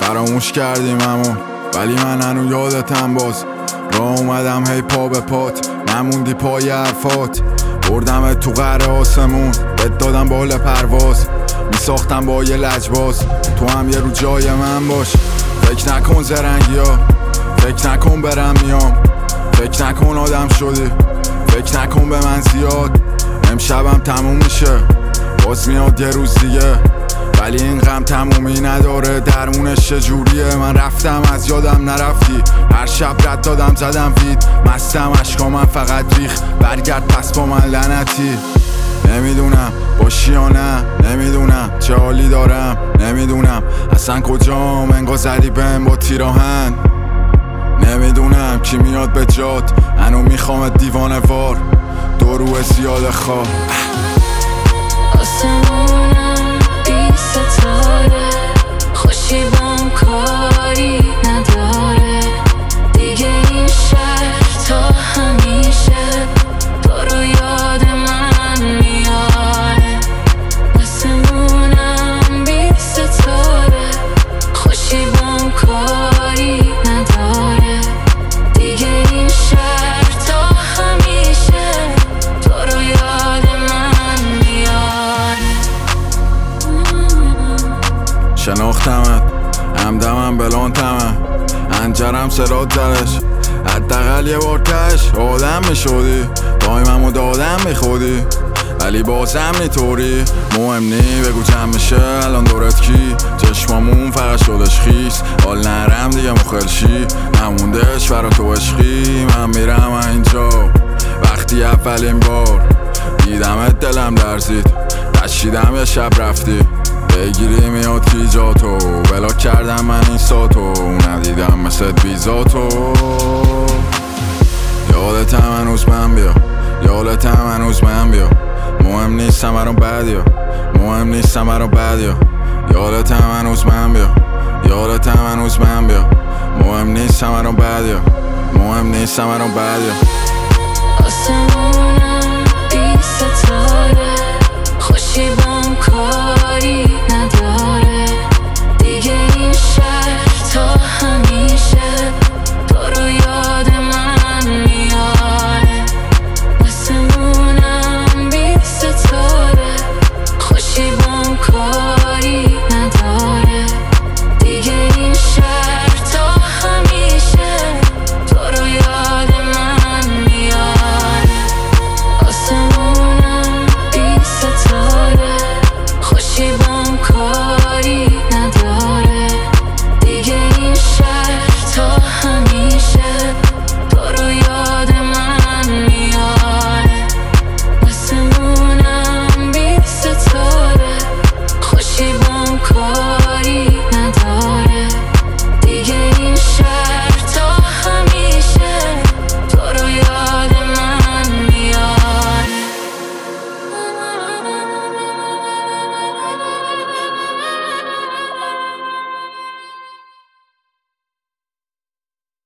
فراموش کردیم همون، ولی من هنو یادتم باز. راه اومدم هی پا به پات، نموندی پای حرفات. بردم تو قعر آسمون، بهت دادم بال پرواز. میساختم با یه لجباز، تو هم یه رو جای من باش. فکر نکن زرنگی ها، فکر نکن برم میام، فکر نکن آدم شدی، فکر نکن به من زیاد. امشبم تموم میشه، باز میاد یه روز دیگه، ولی این غم تمومی نداره. درمونش چجوریه؟ من رفتم از یادم نرفتی، هر شب رد دادم زدم فید، مستم اشکامم فقط ریخ. برگرد پس با من لعنتی. نمیدونم باشی یا نه، نمیدونم چه حالی دارم، نمیدونم اصلا کجام، انگار زدی بهم با تیراهن. نمیدونم کی میاد به جات، هنو میخوام دیوانه وار، دو روی زیاد خواه. آسمونم بی ستاره، خوشی بام کاری نداره. دیگه این شهر تا همیشه تو رو یاد من میاره. آسمونم بی ستاره، خوشی بام کاری نداره. دیگه این شهر تا همیشه تو رو یاد من میاره. شناختمت همدمم بلانتمه، انجرم سرات درش، حداقل یه بار تش آدم میشدی، دایممو دادم میخودی، ولی بازم نیطوری. مهم نی بگو چند میشه الان دورت کی، چشمامون فقط شدش خیس، حال نرم دیگه مخلشی، نموندش برا تو عشقی. من میرم اینجا وقتی اولین بار دیدمت دلم لرزید، تشیدم یه شب رفتی، بگیری میاد کی جاتو، بلاک کردم من این ساتو، ندیدم مثل بیزاتو. یادتم هنوز من بیا، یادتم هنوز من بیا، مهم نیستم برام بدیا، مهم نیستم برام بدیا. یادتم هنوز من بیا، یادتم هنوز من بیا، مهم نیستم برام بدیا، مهم نیستم برام بدیا.